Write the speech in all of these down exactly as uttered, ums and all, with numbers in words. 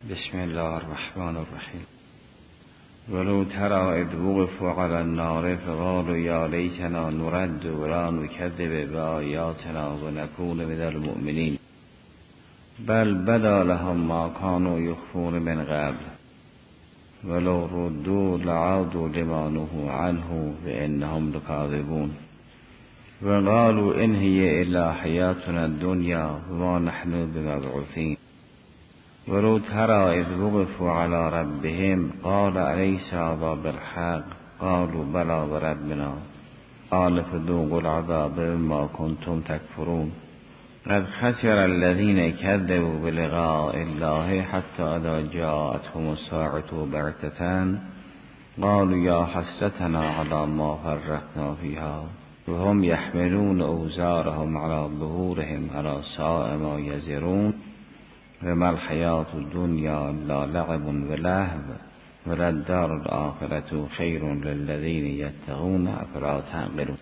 بسم الله الرحمن الرحیم. ولو تری اذ وقفوا علی النار فقالوا یا لیتنا نرد ولا نکذب بآیاتنا ونکون من المؤمنین بل بدا لهم ما كانوا یخفون من قبل ولو ردوا لعادوا لما نهوا عنه وانهم لکاذبون وقالوا ان هي الا حیاتنا الدنیا وما نحن بمبعوثین. ولو تری اذ وقفوا علی ربهم قال الیس هذا بالحق قالوا بلی وربنا قال فذوقوا العذاب بما کنتم تکفرون. قد خسر الذين كذبوا بلقاء الله حتى اذا جاءتهم الساعة بغتة قالوا یا حسرتنا على ما فرطنا فيها وهم يحملون اوزارهم على ظهورهم الا ساء ما يزرون وما الحیاة الدنیا الا لعب و لهو وللدار الآخرة خیر للذین یتقون افلا تعقلون.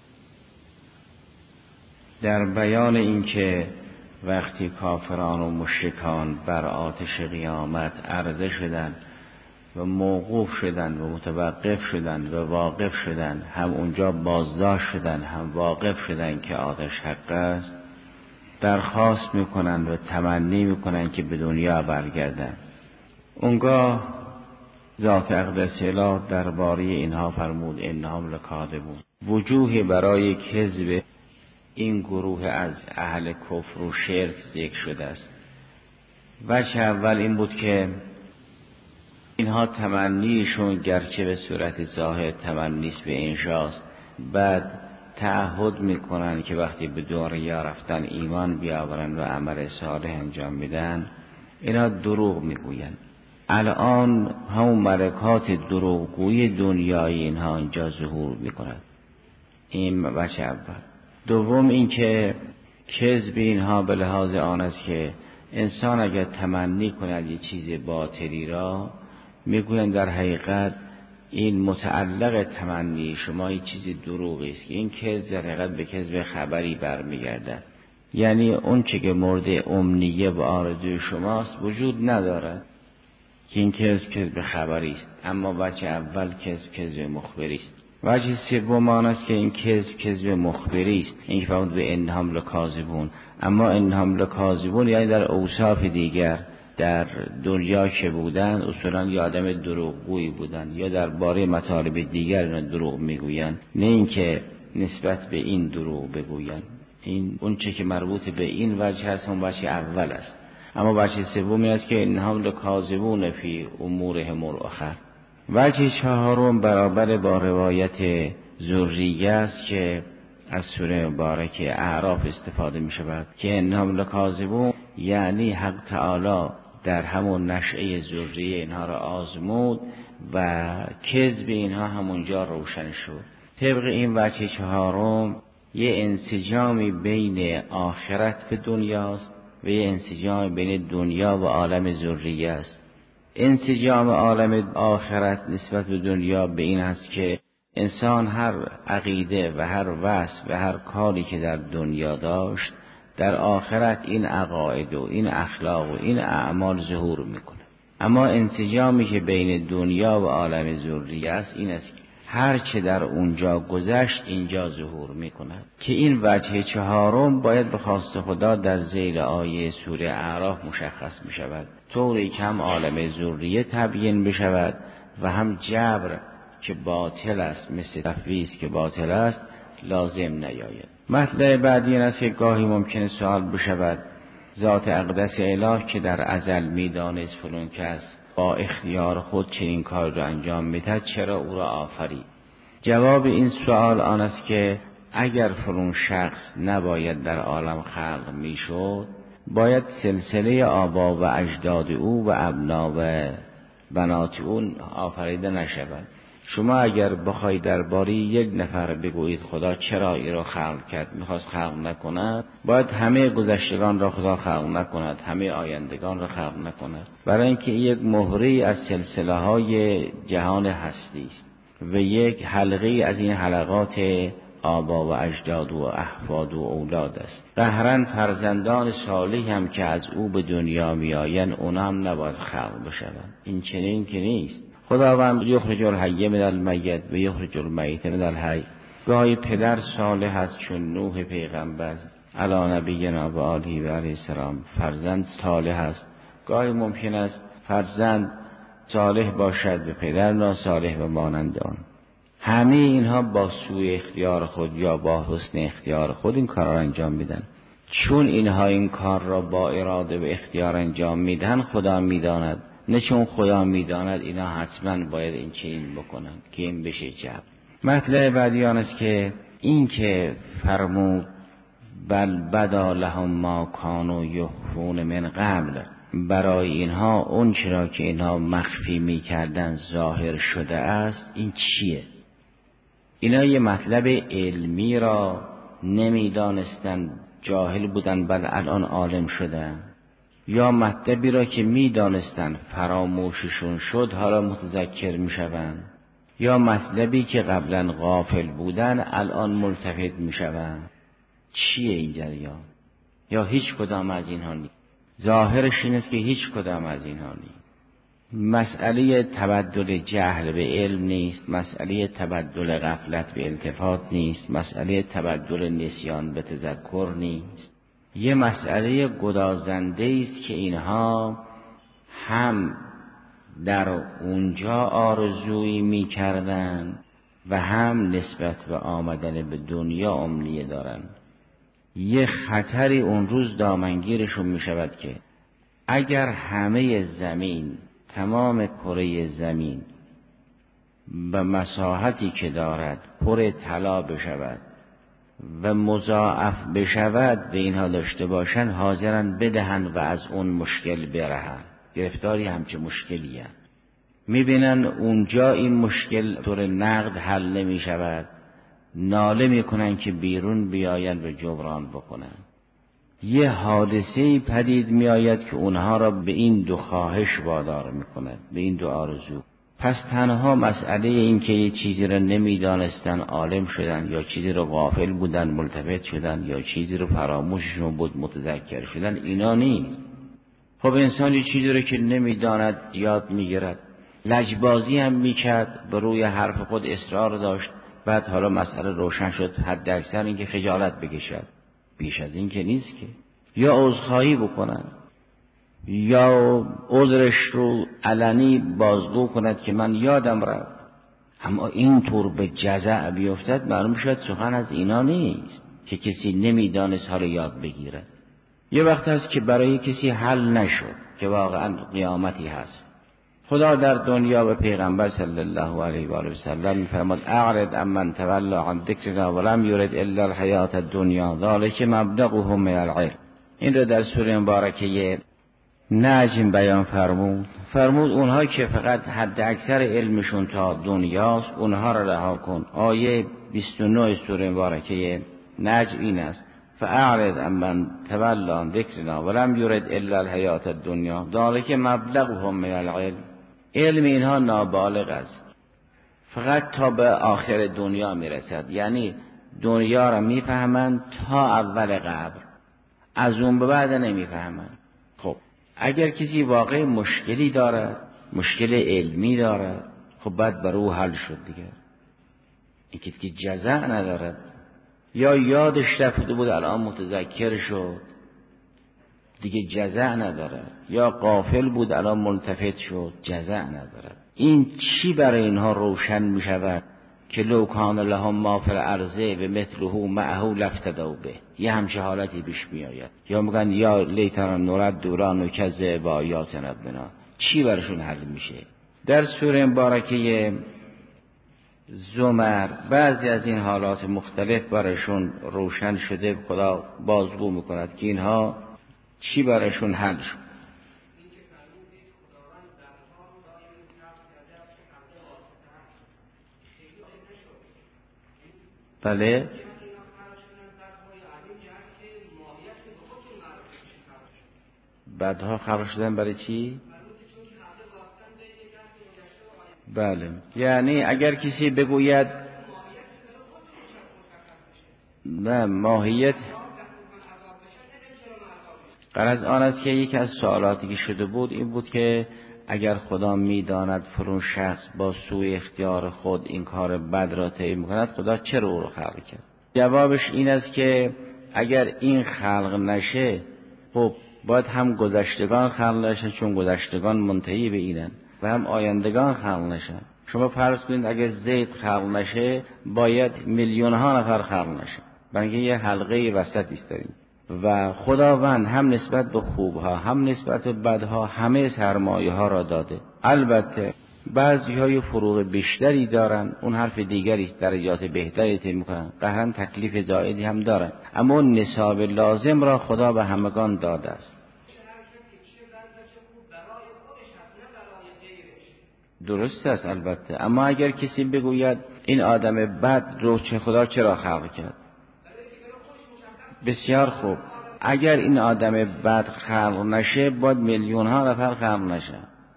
در بیان اینکه وقتی کافران و مشرکان بر آتش قیامت عرضه شدند و موقوف شدند و متوقف شدند و واقف شدند، هم اونجا بازداشت شدند هم واقف شدند که آتش حق است، درخواست میکنند و تمنی میکنند که به دنیا برگردند. اونگاه ذات اقدس اله درباره اینها فرمود انهم لکاذبون. وجوه برای کذب این گروه از اهل کفر و شرک ذکر شده است. وجه اول این بود که اینها تمنیشون گرچه به صورت ظاهر تمنیست به انشاست، بعد تعهد میکنن که وقتی به دنیا رفتن ایمان بیاورن و عمل صالح انجام میدن، اینا دروغ میگوین. الان همون ملکات دروغگوی دنیای اینها اینجا ظهور میکنند. این وجه اول. دوم این که کذب اینها به لحاظ آن است که انسان اگر تمنی کند یه چیز باطلی را، میگوین در حقیقت این متعلق تمنی شما یه چیز دروغی است، که این کذب در حقیقت به کذب خبری برمیگردد. یعنی اون چه که مورد امنیه و آرزوی شماست وجود ندارد، که این کذب کذب خبری است. اما وجه اول کذب کذب مخبری است. وجه سوم آن است که این کذب کذب مخبری است، این که فرمود به انهم لکاذبون. اما انهم لکاذبون یعنی در اوصاف دیگر در دنیا که بودن اصولا یا آدم دروغگویی بودن یا در باره مطالب دیگر اینا دروغ میگوین، نه اینکه نسبت به این دروغ بگوین. این اون چه که مربوط به این وجه هست اون وجه اول است. اما وجه سومی است که انهم لکاذبون فی امورهم الاخر. وجه چهارم برابر با روایت ذریه است که از سوره مبارکه اعراف استفاده می شود که انهم لکاذبون، یعنی حق تعالی در همون نشأه ذریه اینها را آزمود و کذب اینها همونجا روشن شد. طبق این وجه چهارم یه انسجامی بین آخرت به دنیاست و یه انسجام بین دنیا و عالم ذریه است. انسجام عالم آخرت نسبت به دنیا به این است که انسان هر عقیده و هر وصف و هر کاری که در دنیا داشت در آخرت این عقاید و این اخلاق و این اعمال ظهور میکنه. اما انسجامی که بین دنیا و عالم ذریه است این است که هر چه در اونجا گذشت اینجا ظهور میکنه، که این وجه چهارم باید به خواست خدا در ذیل آیه سوره اعراف مشخص میشود، طوری که هم عالم ذریه تبیین بشود و هم جبر که باطل است مثل تفویض که باطل است لازم نیاید. مطلب بعدی این است که گاهی ممکنه سوال بشود ذات اقدس اله که در ازل میدانست فلان کس با اختیار خود چنین کار را انجام میدهد چرا او را آفرید؟ جواب این سوال آن است که اگر فلان شخص نباید در عالم خلق میشد، باید سلسله آبا و اجداد او و ابنا و بنات اون آفریده نشود. شما اگر بخواید درباره یک نفر بگویید خدا چرا این را خلق کرد، میخواست خلق نکند، باید همه گذشتگان را خدا خلق نکند، همه آیندگان را خلق نکند، برای اینکه یک مهره از سلسله های جهان هستی است و یک حلقه از این حلقات آبا و اجداد و احفاد و اولاد است. قهرن فرزندان صالح هم که از او به دنیا میآیند اونا هم نباید خلق بشوند. این چنین که نیست. خداوند یخرج الحی من المیت و یخرج المیت من الحی. گاهی پدر صالح است چون نوح پیغمبر علی نبینا و آله و علیه السلام فرزند صالح است. گاهی ممکن است فرزند صالح باشد و پدر ناصالح و مانند آن. همه اینها با سوء اختیار خود یا با حسن اختیار خود این کار را انجام میدن. چون اینها این کار را با اراده و اختیار انجام میدن خدا میداند، نه چون خدا میداند اینا حتما باید این چنین بکنن که این بشه جبر. مطلب بعدی آن است که این که فرمود بل بدا لهم ما کانوا یخفون من قبل، برای اینها اون چرا که اینها مخفی میکردن ظاهر شده است. این چیه؟ اینا یه مطلب علمی را نمیدانستن، جاهل بودن، بل الان عالم شدن، یا مطلبی را که میدانستن فراموششون شد حالا متذکر میشوند، یا مطلبی که قبلا غافل بودن الان ملتفت میشوند. چیه این جریان؟ یا هیچ کدام از اینها نیست. ظاهرش این است که هیچ کدام از اینها نیست. مسئله تبدل جهل به علم نیست، مسئله تبدل غفلت به التفات نیست، مسئله تبدل نسیان به تذکر نیست. یه مسئله گدازنده است که اینها هم در اونجا آرزویی می کردن و هم نسبت به آمدن به دنیا امنیه دارن. یه خطری اون روز دامنگیرشون می شود که اگر همه زمین، تمام کره زمین به مساحتی که دارد پر طلا بشود و مضاعف بشود و اینها داشته باشن، حاضرن بدهن و از اون مشکل برهن. گرفتاری همچه مشکلیه. میبینن اونجا این مشکل طور نقد حل نمی شود، ناله میکنن که بیرون بیاین و جبران بکنن. یه حادثه پدید میآید که اونها را به این دو خواهش وادار میکند، به این دو آرزو. پس تنها مسئله این که یه چیزی را نمیدانستن عالم شدن، یا چیزی را غافل بودن ملتفت شدن، یا چیزی را فراموششون بود متذکر شدن، اینا نیست. خب انسان یه چیزی را که نمیداند یاد میگیرد، لجبازی هم میکرد، به روی حرف خود اصرار داشت، بعد حالا مسئله روشن شد، حد اکثر این که خجالت بکشد، بیش از این که نیست که. یا عذرخواهی بکند، یا عذرش رو علنی بازگو کند که من یادم رفت. اما این طور به جزع بیفتد، معلوم شد سخن از اینا نیست که کسی نمیدانست حالا یاد بگیرد. یه وقت هست که برای کسی حل نشد که واقعا قیامتی هست. خدا در دنیا به پیغمبر صلی الله علیه و آله و سلم می‌فرماد اعرض عمن تولی عن ذکرنا ولم یرد الا الحیات الدنیا ذلک مبلغهم من العلم. این رو در سوره مبارکه نجم بیان فرمود. فرمود اونها که فقط حد اکثر علمشون تا دنیاست، اونها را رها کن. آیه بیست و نه سوره مبارکه نجم این است: فاعرض عمن تولی عن ذکرنا ولم یرد الا الحیات الدنیا ذلک مبلغهم من العلم. علم اینها نابالغ است، فقط تا به آخر دنیا میرسد. یعنی دنیا را میفهمند تا اول قبر، از اون به بعد نمیفهمند. خب اگر کسی واقع مشکلی دارد، مشکل علمی دارد، خب بعد بر او حل شد دیگه. این که جزع ندارد، یا یادش رفته بود الان متذکر شد دیگه جزع ندارد، یا غافل بود الان ملتفت شد جزع ندارد. این چی برای اینها روشن می شود که لو کان لهم ما فی الارض و مثله معه لافتدوا به. یه همچه حالتی پیش می آید، یا میگن یا لیتنا نرد دوران و کذب با آیات ربنا. چی برشون حل میشه؟ در سوره مبارکه زمر بعضی از این حالات مختلف برشون روشن شده. خدا بازگو میکند که اینها چی برشون حل شد. بله بعدها خبر شدن برای چی؟ بله، یعنی اگر کسی بگوید نه ماهیت غرض آن است که یکی از سوالاتی که شده بود این بود که اگر خدا میداند فرون شخص با سوء اختیار خود این کار بد را طی میکند، خدا چرا او را خلق کرد؟ جوابش این است که اگر این خلق نشه، خب باید هم گذشتگان خلق نشن، چون گذشتگان منتهی به اینن، و هم آیندگان خلق نشن. شما فرض کنید اگر زید خلق نشه باید میلیون ها نفر خلق نشه، برای اینکه یه حلقه وسط ایستادیم. و خداوند هم نسبت به خوبها هم نسبت به بدها همه سرمایه ها را داده. البته بعضی های فروغ بیشتری دارن، اون حرف دیگری درجات بهتری طی میکنن، قهرن تکلیف زائدی هم دارن، اما اون نصاب لازم را خدا به همگان داده است. درست است البته، اما اگر کسی بگوید این آدم بد رو چه خدا چرا خلق کرد؟ بسیار خوب، اگر این آدم بد خلق نشه باید میلیون ها نفر خلق نشه.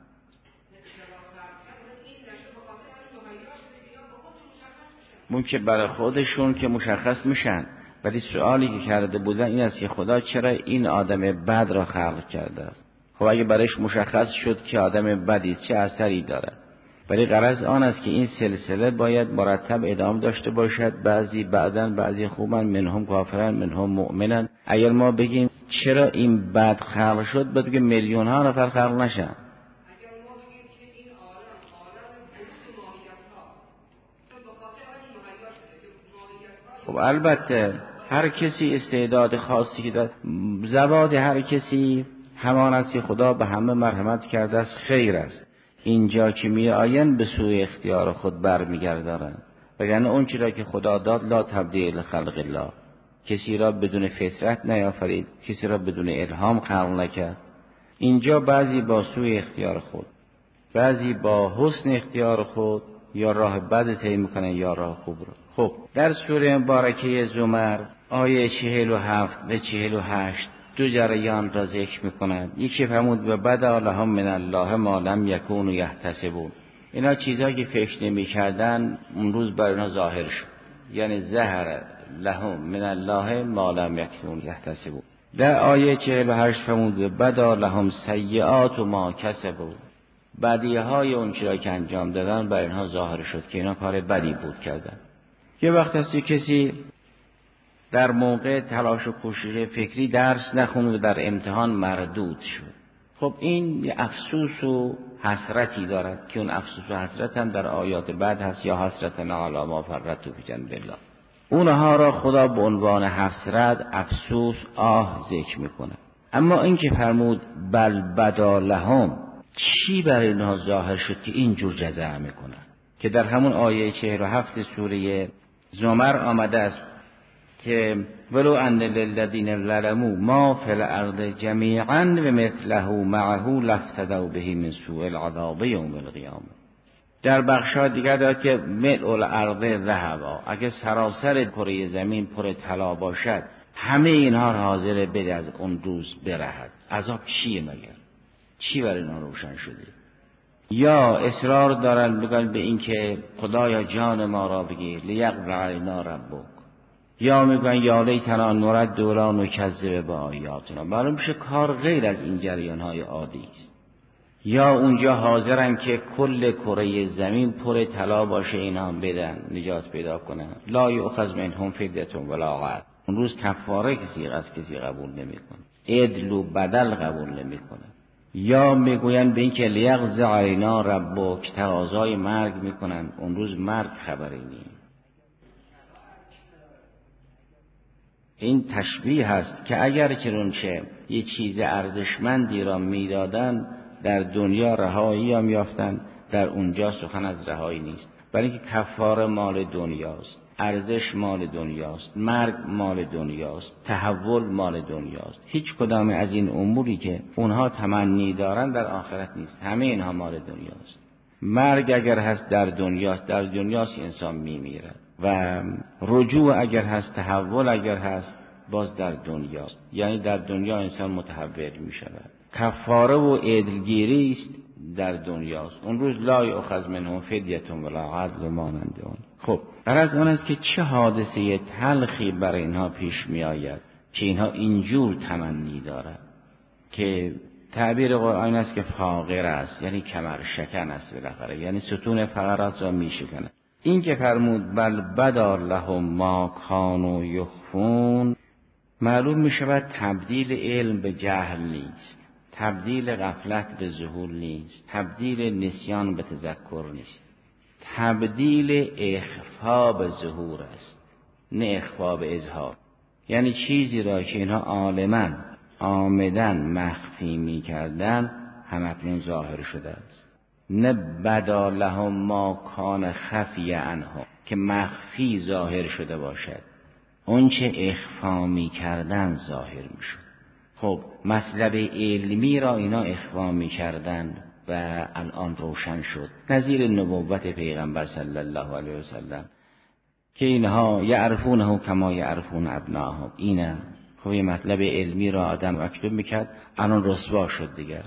ممکن برای خودشون که مشخص میشن، ولی سوالی که کرده بودن این است که خدا چرا این آدم بد را خلق کرده است؟ خب اگه برایش مشخص شد که آدم بدی چه اثری داره، ولی غرض آن است که این سلسله باید مرتب ادامه داشته باشد. بعضی بعدن بعضی خوبن، منهم کافرن منهم مؤمنن. اگر ما بگیم چرا این بد خلق شد، باید بگیم میلیون ها نفر خلق نشن. خب البته هر کسی استعداد خاصی که داره، زباد هر کسی همان است که خدا به همه مرحمت کرده است، خیر است. اینجا که می آیند به سوی اختیار خود برمیگردارند، وگرنه اون چیزی را که خدا داد لا تبدیل خلق الله، کسی را بدون فطرت نیافرید، کسی را بدون الهام خلق نکرد. اینجا بعضی با سوی اختیار خود، بعضی با حسن اختیار خود یا راه بد طی میکنن یا راه خوب رو. خب در سوره مبارکه زمر آیه چهل و هفت و چهل و هشت دو جریان را ذکر میکنند. یکی فرمود و بدا لهم من الله ما لم یکونوا یحتسبون. اینا چیزایی که فکر نمی‌کردن اون روز بر اینا ظاهر شد، یعنی ظهر لهم من الله ما لم یکونوا یحتسبون. در آیه چهل و هشت فرمود و بدا لهم سیئات ما کسبوا. بدیهای اون چیزا که انجام دادن بر اینها ظاهر شد که اینا کار بدی بود کردن. یه وقت هست کسی در موقع تلاش و کوشش فکری درس نخوند و در امتحان مردود شد. خب این یه افسوس و حسرتی دارد که اون افسوس و حسرت هم در آیات بعد هست، یا حسرتنا علی ما فرطوا فی جنب الله. اونها را خدا به عنوان حسرت، افسوس، آه ذکر میکنه. اما این که فرمود بل بدا لهم، چی برای اینها ظاهر شد که اینجور جزا میکنن؟ که در همون آیه چهل و هفت سوره زمر آمده است که ولو ان للذین ظلموا ما فی الارض جمیعا و مثله معه لافتدوا به من سوء العذاب یوم القیامه. در بخشای دیگر داد که ملء الارض ذهبا، اگه سراسر کره زمین پر طلا باشد همه اینها را حاضر بده از اون روز برهد. عذاب چیه مگر؟ چی برای اینا روشن شده؟ یا اصرار دارن بگن به این که خدایا جان ما را بگیر لیقضی علینا ربک، یا میگن یا لیتنا نرد ولا نکذب بآیاتنا. معلوم میشه کار غیر از این جریان های عادی است. یا اونجا حاضرن که کل کره زمین پر طلا باشه اینا هم بدن نجات پیدا کنن. لا یؤخذ منهم فدیة ولا غرم. اون روز کفاره کسی از کسی قبول نمیکنه، عدل و بدل قبول نمیکنه. یا میگوین به این که لیقضی علینا ربک، تقاضای مرگ میکنن، اون روز مرگ خبری نیست. این تشبیه هست که اگر چنانچه یه چیز ارزشمندی را میدادن در دنیا رهایی هم یافتن، در اونجا سخن از رهایی نیست، برای اینکه کفاره مال دنیاست، ارزش مال دنیاست، مرگ مال دنیاست، تحول مال دنیاست. هیچ کدام از این اموری که اونها تمنی دارن در آخرت نیست، همه اینها مال دنیاست. مرگ اگر هست در دنیاست، در دنیاست انسان میمیره، و رجوع اگر هست، تحول اگر هست، باز در دنیاست، یعنی در دنیا انسان متحول می شود. کفاره و عدلگیری است در دنیاست. اون روز لا یؤخذ منهم فدیة ولا عدل مانند اون. خب غرض آن است که چه حادثه تلخی بر اینها پیش می آید که اینها اینجور تمنی دارد، که تعبیر قرآن است که فاقر است، یعنی کمر شکن است بالاخره، یعنی ستون فقرات را می شکنه. این که فرمود بل بدا لهم ما کانوا یخفون، معلوم می شود تبدیل علم به جهل نیست، تبدیل غفلت به ظهور نیست، تبدیل نسیان به تذکر نیست، تبدیل اخفا به ظهور است، نه اخفا به اظهار. یعنی چیزی را که اینها عالماً عامداً مخفی می کردن همکنون ظاهر شده است. نه بدا لهم ما کان خفی عنها، که مخفی ظاهر شده باشد، اون چه اخفا می کردن ظاهر می شد. خب مطلب علمی را اینا اخفا می کردن و الان روشن شد، نظیر نبوت پیغمبر صلی الله علیه وسلم که اینها یعرفونه کما یعرفون ابناهم. اینه خب یه مطلب علمی را آدم مکتوب میکرد، الان رسوا شد دیگر.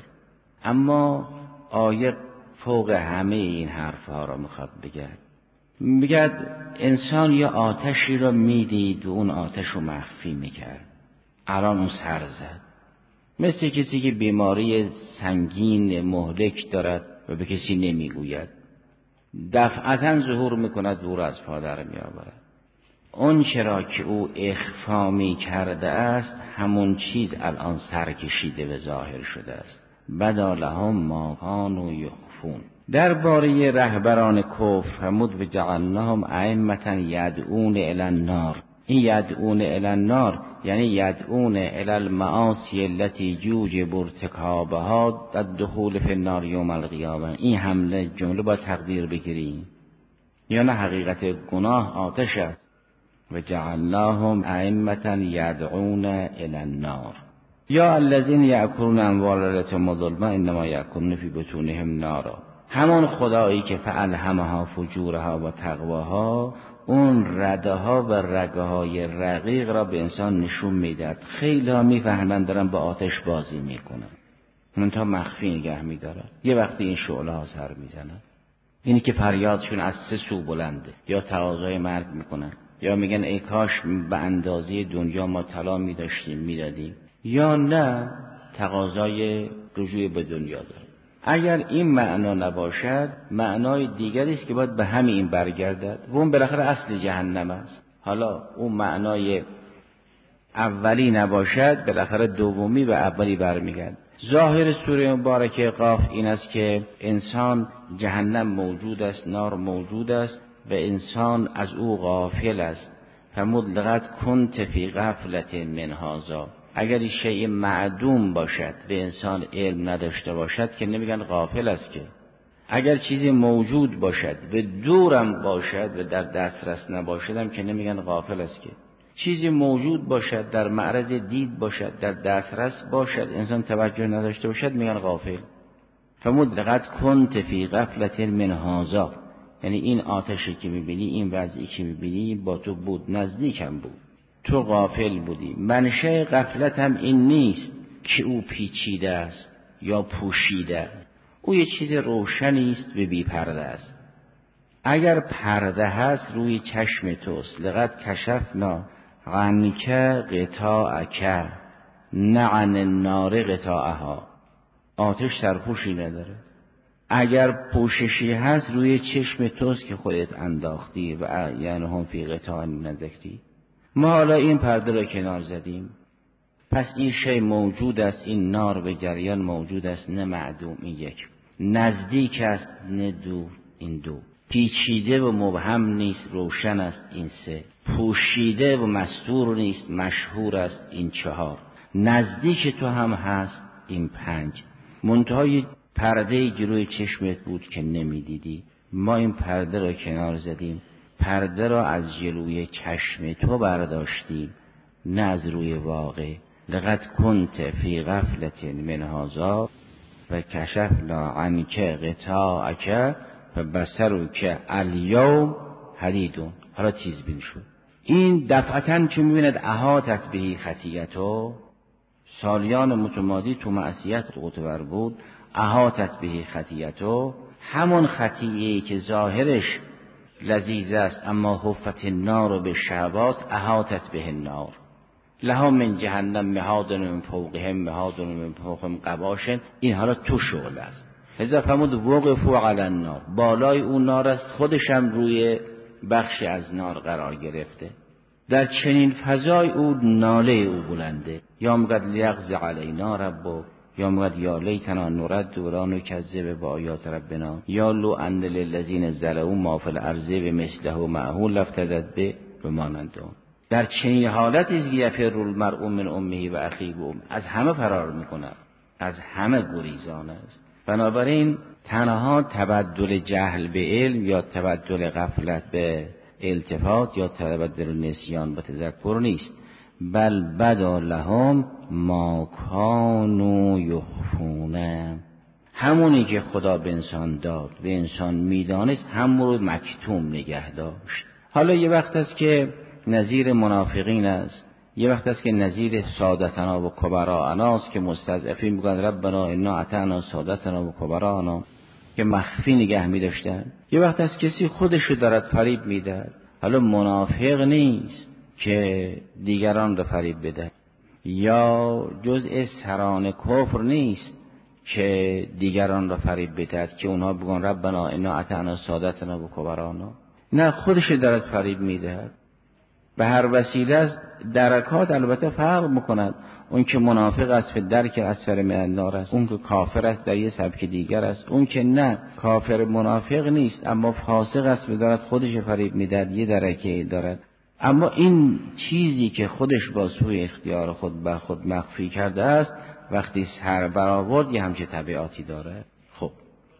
اما آیه فوق همه این حرفها را میخواد بگه، میگه انسان یه آتشی را میدید و اون آتش رو مخفی میکرد، الان اون سر زد، مثل کسی که بیماری سنگین مهلک دارد و به کسی نمیگوید، دفعتا ظهور میکند، دور از پادر میآورد. اون چرا که او اخفا می کرده است همون چیز الان سرکشیده و ظاهر شده است. بدا لهم ما کانوا یخفون. درباره رهبران کفر فرمود و جعلناهم ائمة یدعون الی النار. این یدعون الی النار یعنی یدعون الی المعاصی التي یوجب ارتکابها الدخول فی النار یوم القیامه. این حمله جمله با تقدیر بگیریم، یا نه حقیقت گناه آتش است. و جعلناهم ائمة یدعون الی النار. یا الذین یأکلون اموال الیتامی ظلما انما یأکلون فی بطونهم نارا. همون خدایی که فالهمها فجورها و تقواها، اون رده ها و رگه های رقیق را به انسان نشون میداد. خیلی ها میفهمند دارن با آتش بازی میکنن، منتها مخفی نگه میدارن. یه وقتی این شعله ها سر میزنن، اینی که فریادشون از سه سو بلنده، یا تقاضای مرگ میکنن، یا میگن ای کاش به اندازه دنیا ما طلا میداشتیم میدادیم، یا نه تقاضای رجوع به دنیا داره. اگر این معنا نباشد، معنای دیگری است که باید به همین این برگردد و اون بالاخره اصل جهنم است. حالا اون معنای اولی نباشد، بالاخره دومی به اولی برمیگرد. ظاهر سوره مبارکه قاف این است که انسان جهنم موجود است، نار موجود است و انسان از او غافل است. فمطلقت کنت فی غفلت من هذا. اگر شیء معدوم باشد و انسان علم نداشته باشد که نمیگن غافل است، که اگر چیزی موجود باشد و دورم باشد و در دسترس نباشدم که نمیگن غافل است، که چیزی موجود باشد در معرض دید باشد در دسترس باشد انسان توجه نداشته باشد میگن غافل. فمطلقت کنت فی غفلت من هذا، یعنی این آتشی که میبینی، این وضعی که میبینی با تو بود، نزدیکم بود، تو غافل بودی. منشأ غفلت هم این نیست که او پیچیده است یا پوشیده، او یه چیز روشنی است و بی پرده است. اگر پرده هست روی چشم توست. لقد کشفنا عنک غطاءک نه عن النار غطاءها. آتش سرپوشی نداره. اگر پوششی هست روی چشم توست که خودت انداختی و اعینهم فی غطاء نذکتی. ما حالا این پرده را کنار زدیم، پس این شی موجود است، این نار به جریان موجود است، نه معدوم. این یک. نزدیک است نه دور، این دو. پیچیده و مبهم نیست، روشن است، این سه. پوشیده و مستور نیست، مشهور است، این چهار. نزدیک تو هم هست، این پنج. منتهای پرده جلوی چشمت بود که نمیدیدی، ما این پرده را کنار زدیم، پرده را از جلوی چشم تو برداشتیم، نه از روی واقع. لقد کنت فی غفلت من هذا و کشفنا عنک غطاءک فبصرک الیوم حدید. حالا تیز بین شد. این دفعتاً چون میبیند احاطت بهی خطیئته، سالیان متمادی تو معصیت قطبر بود، احاطت بهی خطیئته، همون خطیئه‌ای که ظاهرش لذیذ است، اما حفت النار به شهوات احاطت به النار لها من جهنم مهاد من فوقهم مهاد من فوقهم غواش. این حالا تو شغل است. لذا فرمود وقفوا علی النار، بالای اون نار است، خودشم روی بخشی از نار قرار گرفته. در چنین فضای او ناله او بلنده، یا مقد لیغز علینا ربک، یا مقد یا لیتنا نرد ولا نکذب بآیات ربنا، یا لو ان للذین ظلموا ما فی الارض بمثله معه لافتدت به بمانند اون. در چنین حالتی است که یفر المرء من امه و اخیه و ام، از همه فرار میکنه، از همه گریزان است. بنابراین تنها تبدل جهل به علم یا تبدل غفلت به التفات یا تبدل نسیان به تذکر نیست، بل بدا لهم ما کانوا یخفون، همونی که خدا به انسان داد به انسان میدانست همون رو مکتوم نگه داشت. حالا یه وقت است که نظیر منافقین است، یه وقت است که نظیر سادتنا و کبراءنا است که مستضعفین میگن ربنا انا اطعنا سادتنا و کبراءنا که مخفی نگه می‌داشتن. یه وقت است کسی خودش رو دارد فریب میدهد. حالا منافق نیست که دیگران رو فریب بده، یا جزء سران کفر نیست که دیگران رو فریب بدهد که اونها بگن ربنا انا اطعنا سادتنا و کبراءنا. نه، خودش رو دارد فریب میدهد. به هر وسیله از درکات البته فرق میکند. اون که منافق است فی درک اسفل من النار است، اون که کافر است در یه سبک دیگر است. اون که نه کافر منافق نیست اما فاسق است و دارد خودش فریب میدهد، یه درکه دارد. اما این چیزی که خودش با سوی اختیار خود بر خود مخفی کرده است وقتی سر برآورد یه همچه طبیعاتی داره. خب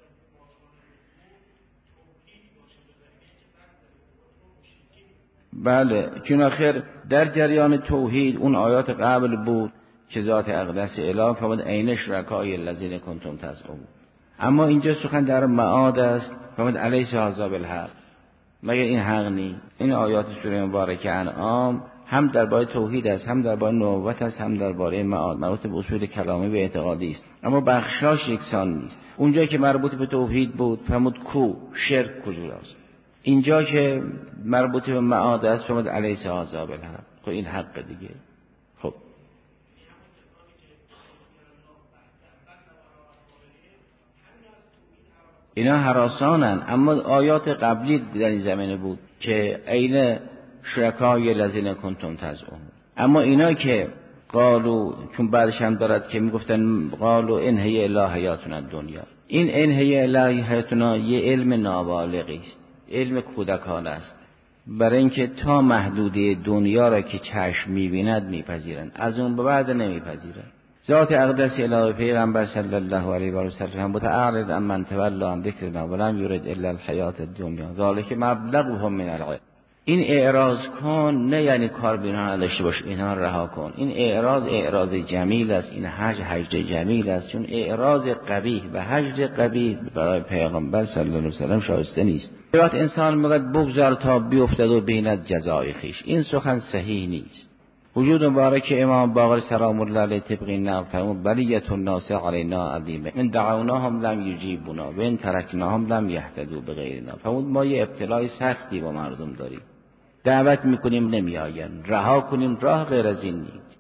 بله، چون آخر در جریان توحید اون آیات قبل بود که ذات اقدس اله فرمود عین شرکای الذین کنتم تزعمون. اما اینجا سخن در معاد است، فرمود الیس هذا بالحق، مگر این حق نی؟ این آیات سوره مبارکه انعام هم درباره توحید است، هم درباره نبوت است، هم درباره معاد، مربوط به اصول کلامی و اعتقادی است، اما بخشاش یکسان نیست. اونجا که مربوط به توحید بود فرمود کو شرک کجاست، اینجا که مربوط به معاد است فرمود الیس هذا بالحق. خب این حق دیگه. خب اینا هراسانن، اما آیات قبلی در این زمینه بود که عین شرکای الذین کنتم تزعمون. اما اینا که قالو، چون بعدش هم دارد که میگفتن قالو ان هی الا حیاتنا الدنیا، این ان هی الا حیاتنا یه علم نابالغی است، علم کودکانه است، برای اینکه تا محدوده دنیا را که چشم میبیند میپذیرند، از اون به بعد نمیپذیرند. ذات اقدس الهی پیغمبر صلی الله علیه و سلم بود اعرض عن من تولى عن ذکرنا ولم یرد الا الحیات الدنیا ذلک مبلغهم من العلم. این اعراض کن، نه یعنی کار به اینها نداشته باش، اینها رها کن. این اعراض اعراض جمیل است، این هجر هجر جمیل است، چون اعراض قبیح و هجر قبیح برای پیغمبر صلی الله علیه و سلم شایسته نیست. وقت انسان میگه بگذار تا بیفتد و بیند جزای خویش، این سخن صحیح نیست. وجود مبارک امام باقر سلام الله علیه طبق این نقل فرمود بلیت الناس علینا عظیمه ان دعوناهم لم یجیبونا و ان ترکناهم لم یهتدوا بغیرنا. فرمود ما یه ابتلای سختی با مردم داریم، دعوت میکنیم نمیآیند، رها کنیم راه غیر از این نیست.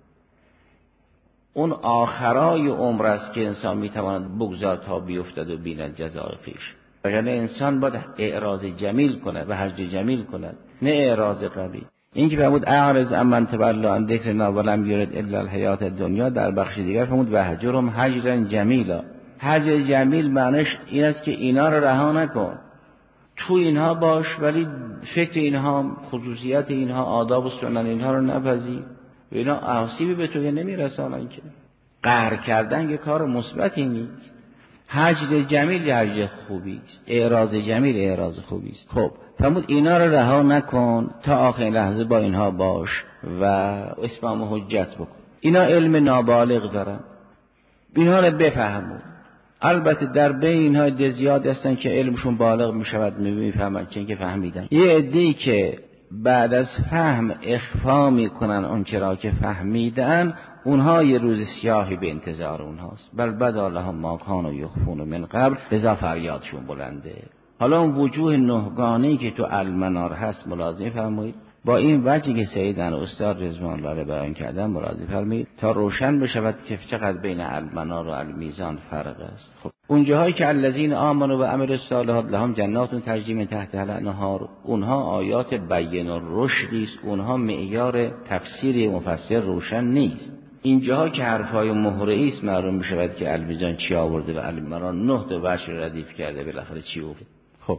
اون آخرای عمر است که انسان میتواند بگذار تا بیفتد و بیند جزای خویش. وگرنه انسان باید اعراض جمیل کند و هجر جمیل کند، نه اعراض قبیح. این که فرمود اعرض عن من تولى عن ذکرنا ولم یرد الا الحیات الدنیا، در بخش دیگر فرمود وهجرهم هجرا جمیلا. هجر جمیل معنیش این است که اینا رو رها نکن، تو اینها باش ولی فکر اینها، خصوصیت اینها، آداب و سنن اینها رو نپذیر و اینا آسیبی به تو نمیرسانن. که قهر کردن که کار مثبتی نیست. هجر جمیل هجر خوبی است، اعراض جمیل اعراض خوبی است. خب فرمود اینا رو رها نکن، تا آخرین لحظه با اینها باش و اسلام حجت بکن. اینا علم نابالغ دارن، اینها رو بفهمون. البته در بین اینها عده زیاد هستن که علمشون بالغ میشود، میفهمن که اینکه فهمیدن. یه عده‌ای که بعد از فهم اخفا میکنن اون چرا که فهمیدن، اونها یه روز سیاهی به انتظار اونهاست. بل بدا لهم ما کانوا یخفون من قبل، لذا فریادشون بلنده. حالا اون وجوه نهگانه‌ای که تو المنار هست ملاحظه فرمایید، با این وجهی که سیدنا استاد رضوان الله علیه بیان کردن ملاحظه فرمایید تا روشن بشود که چقدر بین المنار و المیزان فرق است. خب اون جاهایی که الذین آمنوا و عملوا الصالحات لهم جنات تجری من تحتها الانهار، اونها آیات بین الرشدی است، اونها معیار تفسیر مفسر روشن نیست. اینجاها که حرفای مهره‌ای است معلوم میشود که المیزان چی آورده و المنار نه تا وجه ردیف کرده بالاخره چی گفت. خب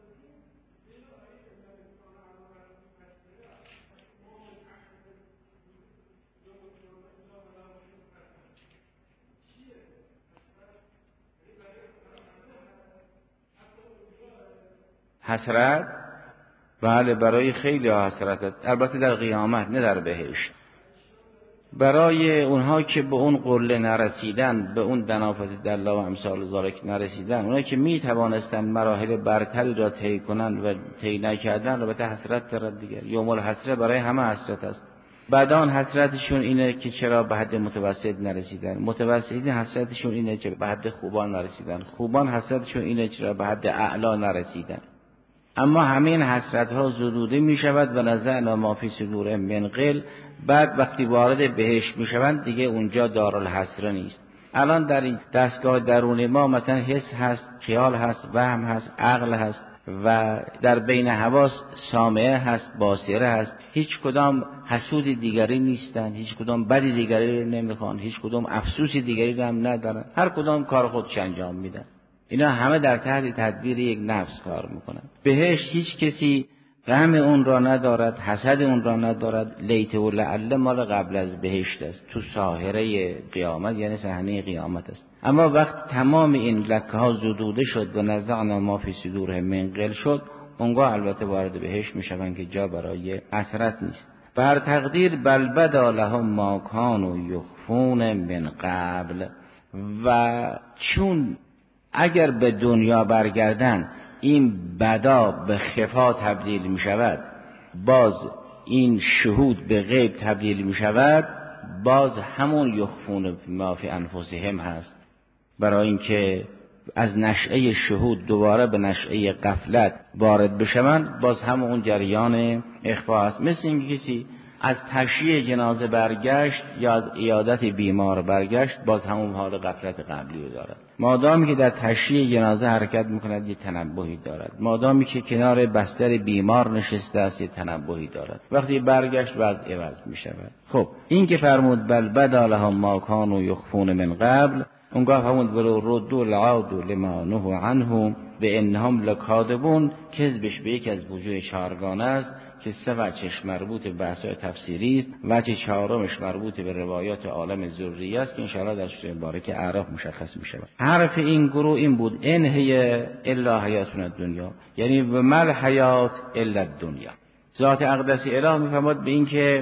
حسرت بله برای خیلی ها حسرت، البته در قیامت نه در بهشت. برای اونها که به اون قله نرسیدن، به اون دنافت دلا و امثال ذالک نرسیدن، اونها که می توانستن مراحل برتری را طی کنند و طی نکردن، البته حسرت دارد دیگر. یوم الحسره برای همه حسرت است. بعدان حسرتشون اینه که چرا به حد متوسط نرسیدن، متوسطین حسرتشون اینه که به حد خوبان نرسیدن، خوبان حسرتشون اینه چرا به حد اعلا نرسیدن. اما همین حسرت ها زدوده می شود و نزعنا ما فی صدورهم من غل. بعد وقتی وارد بهشت می شوند دیگه اونجا دارالحسره نیست. الان در این دستگاه درون ما مثلا حس هست، خیال هست، وهم هست، عقل هست و در بین حواس سامعه هست، باصره هست. هیچ کدام حسود دیگری نیستن، هیچ کدام بدی دیگری نمیخوان، هیچ کدام افسوس دیگری هم ندارن، هر کدام کار خودش انجام میدن. اینا همه در تحت تدبیر یک نفس کار میکنن. بهشت هیچ کسی غم اون را ندارد، حسد اون را ندارد. لیت و لعل مال قبل از بهشت است، تو ساحره قیامت یعنی صحنه قیامت است. اما وقت تمام این لکه ها زدوده شد و نزعنا ما فی صدورهم من غل شد، اونگاه البته وارد بهشت میشوند که جا برای حسرت نیست. بر تقدیر بل بدا لهم ما کانوا یخفون من قبل. و چون اگر به دنیا برگردن این بدا به خفا تبدیل می شود، باز این شهود به غیب تبدیل می شود، باز همون یخفون ما فی انفسهم هست. برای اینکه از نشأه شهود دوباره به نشأه غفلت وارد بشوند، باز همون جریان اخفا هست. مثل اینکه کسی از تشییع جنازه برگشت یا از عیادت بیمار برگشت، باز همون حال غفلت قبلی رو دارد. مادامی که در تشییع جنازه حرکت میکند یه تنبهی دارد، مادامی که کنار بستر بیمار نشسته است یه تنبهی دارد. وقتی برگشت وضع عوض میشود. خب این که فرمود بل بدا لهم ما کانوا یخفون من قبل، اونگاه فرمود ولو ردوا لعادوا لما نهوا عنه بانهم لکاذبون. کذبش به یک از وجوه چهارگانه است که سه وجهش مربوط به بحث‌های تفسیری است. وجه چهارمش مربوط به روایات عالم ذریه است که انشاءالله در سوره مبارکه اعراف مشخص می‌شود. حرف این گروه این بود: ان هی الا حیاتنا الدنیا، یعنی و مل حیات الا الدنیا. ذات اقدس اله می‌فرماد به این که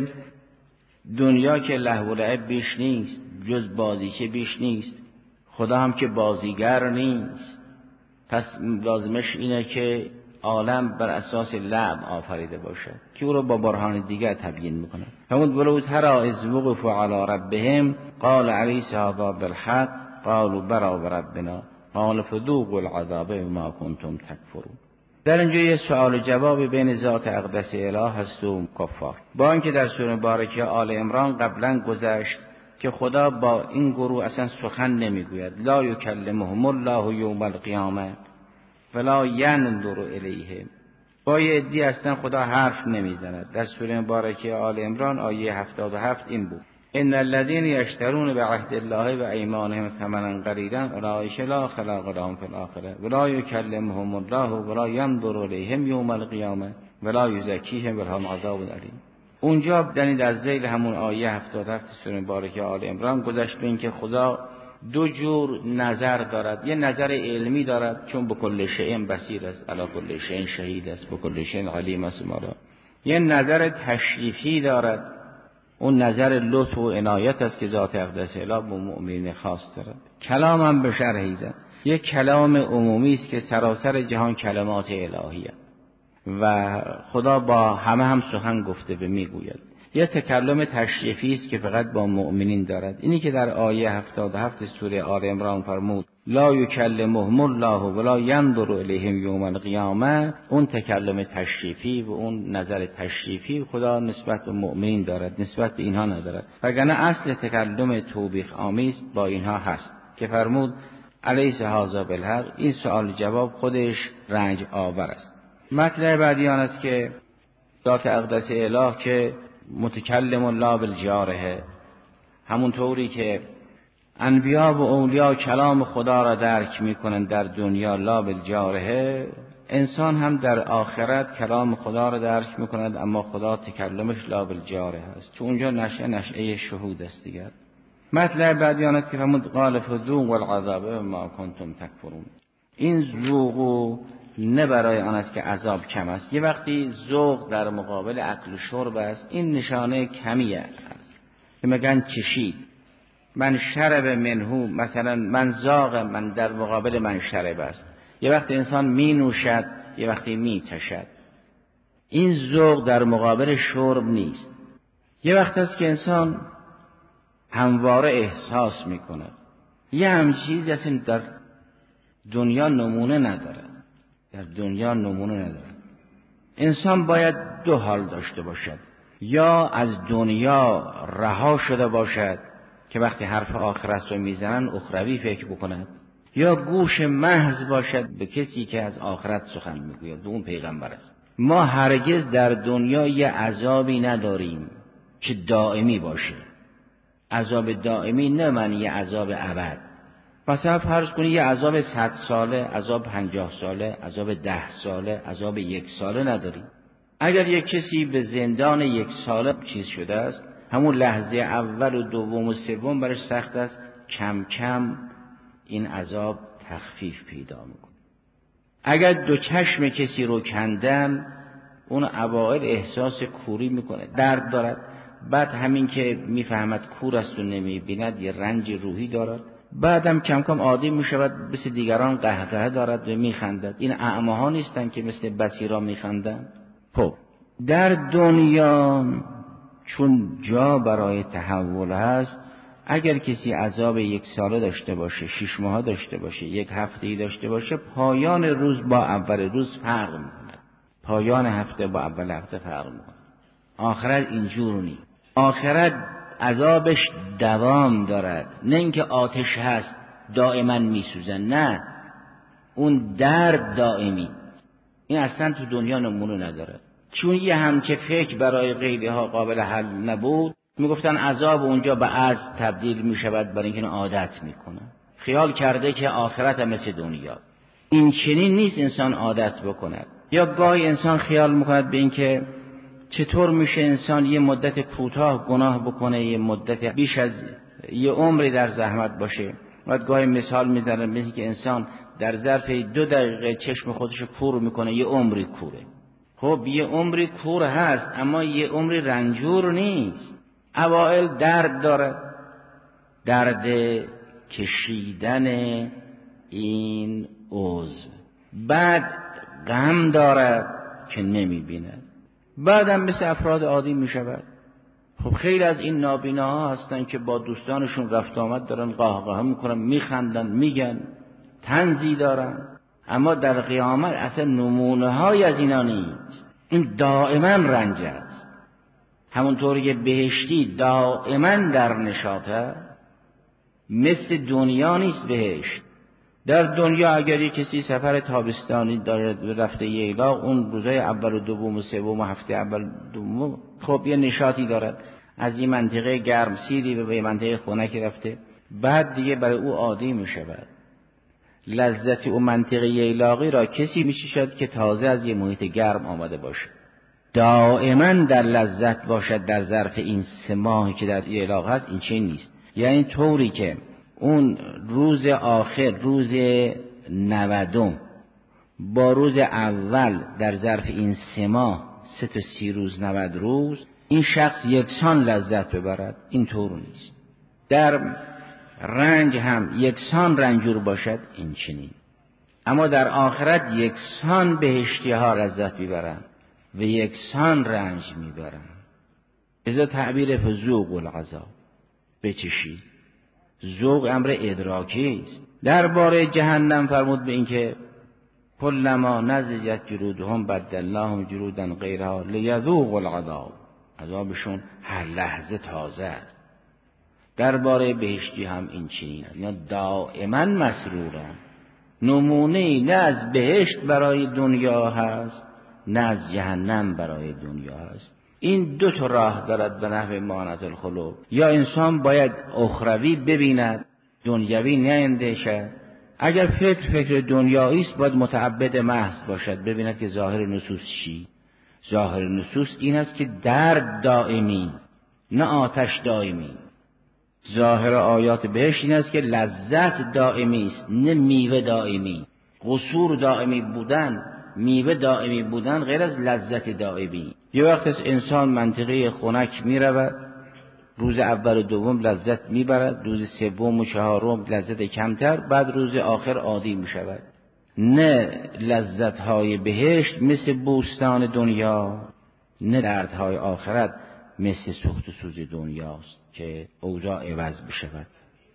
دنیا که لهو و لعب بیش نیست، جز بازیچه بیش نیست، خدا هم که بازیگر نیست، پس لازمش اینه که عالم بر اساس لعب آفریده باشد که او را با برهان دیگر تبیین میکنه. همون ولو تری اذ وقفوا علی ربهم قال الیس هذا بالحق قالوا بلی وربنا قال فذوقوا العذاب بما کنتم تکفرون. در اینجا یه سوال و جواب بین ذات اقدس اله هست و کفار. با اینکه در سوره مبارکه آل عمران قبلا گذشت که خدا با این گروه اصلا سخن نمیگوید. لا یکلمهم الله یوم القیامه ولا ینظر الیهم. با یه عدی اصلا خدا حرف نمیزند. در سوره مبارکه آل عمران آیه هفتاد و هفت این بود: ان الذين يشترون بعهد الله و ایمانهم ثمنا قلیلا اولئک لا خلاق لهم فی الاخره ولا یکلمهم الله ولا ینظر الیهم یوم القیامه ولا یزکیهم ولهم عذاب الیم. اونجا دنید از ذیل همون آیه هفتاد و هفت سوره مبارکه آل عمران گذشت به این که خدا دو جور نظر دارد. یه نظر علمی دارد چون به کل شیء بصیر است، علی کل شیء شهید است، به کل شیء علیم است. مالا یه نظر تشریفی دارد، اون نظر لطف و عنایت است که ذات اقدس اله به مؤمنین خاص دارد. کلام هم به شرحی زن، یه کلام عمومی است که سراسر جهان کلمات الهیه و خدا با همه هم سخن گفته به میگوید. یه تکلم تشریفی است که فقط با مؤمنین دارد. اینی که در آیه هفتاد و هفت سوره آل عمران فرمود لا یکلمهم الله ولا ینظر الیهم یوم القیامه، اون تکلم تشریفی و اون نظر تشریفی خدا نسبت به مؤمنین دارد، نسبت به اینها ندارد. وگرنه اصل تکلم توبیخ آمیز با اینها هست که فرمود الیس هذا بالحق. این سوال جواب خودش رنج آور است. مطلب بعدی آن است که ذات اقدس اله که متکلم الله بالجاره، همونطوری که انبیا و اولیا کلام خدا را درک میکنند در دنیا لا بالجاره، انسان هم در آخرت کلام خدا را درک میکند، اما خدا تکلمش لا بالجاره هست، چون اونجا نشأه نشأه شهود است دیگر. مطلب بعدی آن است که فرمود قال فذوقوا العذاب ما کنتم تکفرون. این ذوق نه برای آن است که عذاب کم است. یه وقتی ذوق در مقابل اکل و شرب است، این نشانه کمیه است که میگن چشید. من شرب منهو، مثلا من ذاق، من در مقابل من شرب است. یه وقتی انسان می نوشد، یه وقتی می چشد. این ذوق در مقابل شرب نیست. یه وقت است که انسان همواره احساس می کند. یه همچین چیزی است در دنیا نمونه نداره. در دنیا نمونه نداره. انسان باید دو حال داشته باشد: یا از دنیا رها شده باشد که وقتی حرف آخرت رو میزنن اخروی فکر بکند، یا گوش محض باشد به کسی که از آخرت سخن میگوید، اون پیغمبر است. ما هرگز در دنیا یه عذابی نداریم که دائمی باشه. عذاب دائمی نه معنی یه عذاب ابد. مثلا فرض کنید یه عذاب صد ساله، عذاب پنجاه ساله، عذاب ده ساله، عذاب یک ساله نداریم. اگر یک کسی به زندان یک ساله چیز شده است، همون لحظه اول و دوم و سوم برش سخت است، کم کم این عذاب تخفیف پیدا میکنه. اگر دو چشم کسی رو کندن، اون اوائل احساس کوری میکنه، درد دارد. بعد همین که میفهمد کور است و نمیبیند یه رنج روحی دارد. بعدم کم کم عادی میشود، مثل دیگران قهقه دارد و میخندد. این اعماها نیستن که مثل بصیرا میخندن. خب در دنیا چون جا برای تحول هست، اگر کسی عذاب یک ساله داشته باشه، شش ماه داشته باشه، یک هفته‌ای داشته باشه، پایان روز با اول روز فرق میکنه. پایان هفته با اول هفته فرق میکنه. آخرت اینجور نیست. آخرت عذابش دوام دارد، نه اینکه آتش هست دائما میسوزن، نه، اون درد دائمی. این اصلا تو دنیا نمونه نداره. چون یه همچه فکر برای غیره ها قابل حل نبود، میگفتن عذاب اونجا به عذاب تبدیل میشود، برای اینکه عادت میکنه. خیال کرده که آخرت هم مثل دنیا. این چنین نیست انسان عادت بکند. یا گاهی انسان خیال میکند به اینکه چطور میشه انسان یه مدت کوتاه گناه بکنه، یه مدت بیش از یه عمری در زحمت باشه. بعد گاهی مثال میزنه مثل که انسان در ظرف دو دقیقه چشم خودش کور میکنه، یه عمری کوره. خب یه عمری کور هست، اما یه عمری رنجور نیست. اوائل درد داره، درد کشیدن این عضو، بعد غم داره که نمیبیند، بعدم مثل افراد عادی میشود. خب خیلی از این نابیناها هستن که با دوستانشون رفت آمد دارن، قهقه میکنن، میخندن، میگن، طنزی دارن، اما در قیامت اصلا نمونه های از اینا نیست. این دائما رنج است. همونطوری که بهشتی دائما در نشاطه، مثل دنیا نیست بهشت. در دنیا اگر یک کسی سفر تابستانی دارد رفته ییلاق، اون روزای اول و دوم و سوم و هفته اول و دوم خب یه نشاطی دارد، از این منطقه گرم سیری به به منطقه خنکی رفته، بعد دیگه برای او عادی می شود. لذت او منطقه ییلاقی را کسی می چشد که تازه از یه محیط گرم آمده باشه، دائما در لذت باشد در ظرف این سه ماهی که در ییلاق هست. این چه نیست. یعنی طوری که اون روز آخر، روز نودم با روز اول در ظرف این سه ماه، سه تا سی روز، نود روز، این شخص یکسان لذت ببرد، این طور نیست. در رنج هم یکسان رنجور باشد، این چنین. اما در آخرت یکسان بهشتی ها لذت میبرند و یکسان رنج میبرند. ازا تعبیر فذوق العذاب، بچشید. ذوق امر ادراکی است. درباره جهنم فرمود به این که کلما نضجت جلودهم بدلناهم جلودا غیرها لیذوقوا العذاب، عذابشون هر لحظه تازه است. درباره بهشتی هم این چنین است، اینا دائما مسرورن. نمونه نه از بهشت برای دنیا هست نه از جهنم برای دنیا هست. این دو تا راه دارد به نحو معانات الخلق. یا انسان باید اخروی ببیند، دنیوی نیندیشد. اگر فکر فکر دنیایی است باید متعبد محض باشد، ببیند که ظاهر نصوص چی. ظاهر نصوص این است که درد دائمی نه آتش دائمی. ظاهر آیات بهشت این است که لذت دائمی است نه میوه دائمی. قصور دائمی بودن، میوه دائمی بودن غیر از لذت دائمی. یه وقت از انسان منطقه خنک می رود، روز اول و دوم لذت می برد، روز سوم و چهارم لذت کمتر، بعد روز آخر عادی می شود. نه لذت های بهشت مثل بوستان دنیا، نه دردهای آخرت مثل سوخت و سوز دنیاست که اوضاع عوض بشود.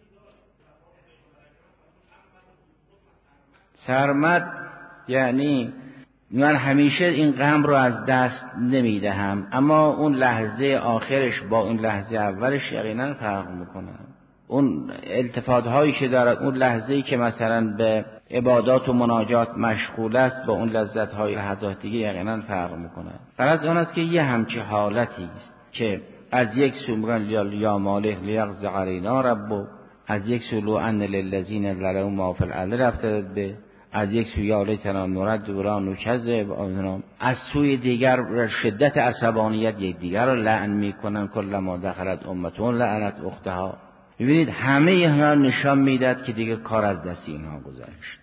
سرمد یعنی من همیشه این غم رو از دست نمیدهم، اما اون لحظه آخرش با اون لحظه اولش یقینا فرق میکنه. اون التفات هایی که دارد، اون لحظه‌ای که مثلا به عبادات و مناجات مشغول است با اون لذت های لحظات دیگه یقینا فرق میکنه. فرض آن است که یه همچه حالتی است که از یک سو میگن یا مالک لیغز علینا ربو، از یک سو لو ان للذین ظلموا ما فی الارض رفتد به، از یک سوی یا لیتنا نرد ورا نکذب، از سوی دیگر شدت عصبانیت یک دیگر رو لعن میکنن. کلما دخلت امتون لعنت اختها. ببینید همه اینها نشان میداد که دیگه کار از دست اینها گذشت.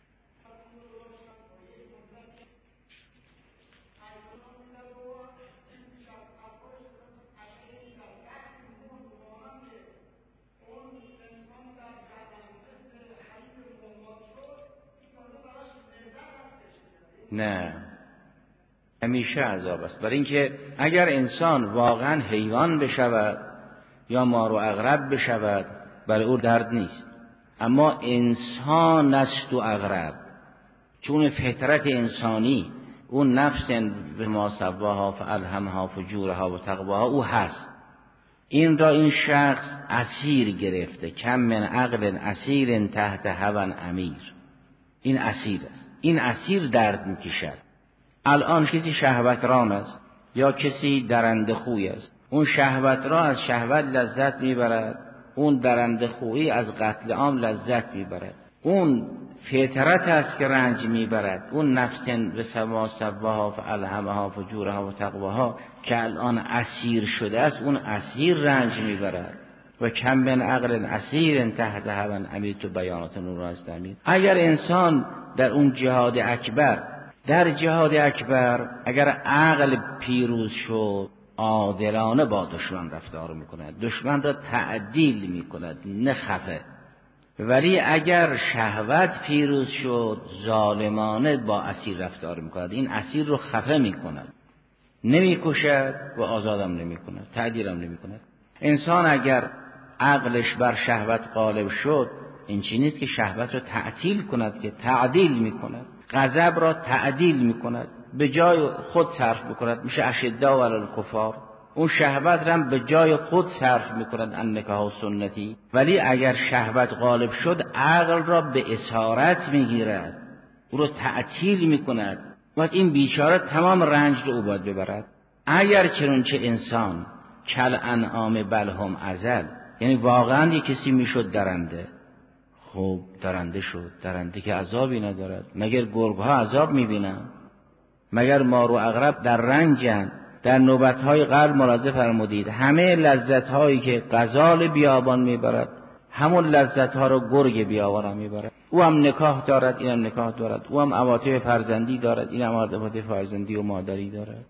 نه، همیشه عذاب است. برای اینکه اگر انسان واقعا حیوان بشود یا مار و عقرب بشود برای او درد نیست، اما انسان است و عقرب، چون فطرت انسانی اون نفس به ما سواها فالهمها فجورها و تقواها او هست. این را این شخص اسیر گرفته. کم من عقل اسیر تحت هوى امیر. این اسیر است، این اسیر درد میکشد. الان کسی شهوتران است یا کسی درنده خوی است، اون شهوت را از شهوت لذت میبرد، اون درنده خویی از قتل عام لذت میبرد. اون فطرت است که رنج میبرد، اون نفس به سما سواها فالهمها فجورها و تقواها که الان اسیر شده است، اون اسیر رنج میبرد. و کم من عقل اسیر تحت هوى امیر، تو بیانات نور است امیر. اگر انسان در اون جهاد اکبر، در جهاد اکبر اگر عقل پیروز شد عادلانه با دشمن رفتار میکند، دشمن را تعدیل میکند نه خفه. ولی اگر شهوت پیروز شد ظالمانه با اسیر رفتار میکند، این اسیر رو خفه میکند، نمیکشد و آزادم نمیکند، تعدیلم نمیکند. انسان اگر عقلش بر شهوت غالب شد، این چی نیست که شهوت را تعطیل کند، که تعدیل میکند. غضب را تعدیل میکند، به جای خود صرف میکند، میشه اشداء علی الکفار. اون شهوت را به جای خود صرف میکند، النکاح سنتی. ولی اگر شهوت غالب شد عقل را به اسارت میگیرد، او را تعطیل میکند. وقت این بیچاره تمام رنج رو او باید ببرد. اگر چنانچه انسان کل انعام بل هم اضل، یعنی واقعا یک کسی میشد درنده، خب درنده شد، درنده که عذابی ندارد. مگر گرگ‌ها عذاب میبینن؟ مگر مار و عقرب در رنجن؟ در نوبت‌های قبل ملاحظه فرمودید همه لذت‌هایی که غزال بیابان میبرد، همون لذت‌ها رو گرگ بیابان هم میبرد. او هم نکاح دارد، این هم نکاح دارد، او هم عواطف فرزندی دارد، این هم عواطف فرزندی و مادری دارد.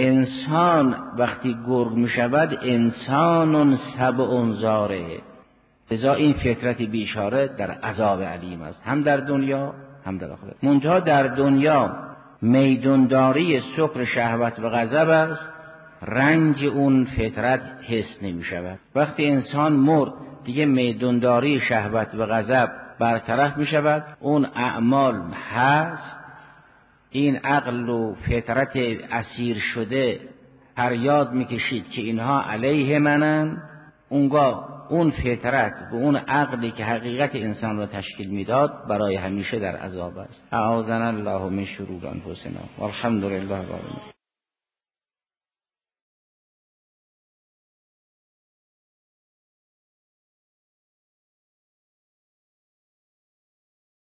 انسان وقتی گرگ میشود انسان سبع زاره، لذا این فطرت بیچاره در عذاب علیم است، هم در دنیا هم در آخرت. منتها در دنیا میدونداری سکر شهوت و غضب است، رنج اون فطرت حس نمی شود. وقتی انسان مرد دیگه میدونداری شهوت و غضب برطرف می شود، اون اعمال هست، این عقل و فطرت اسیر شده فریاد می کشید که اینها علیه منن. اونگاه اون فطرت و اون عقلی که حقیقت انسان را تشکیل میداد برای همیشه در عذاب است. اعاذنا الله من شرور انفسنا والحمد لله رب العالمین.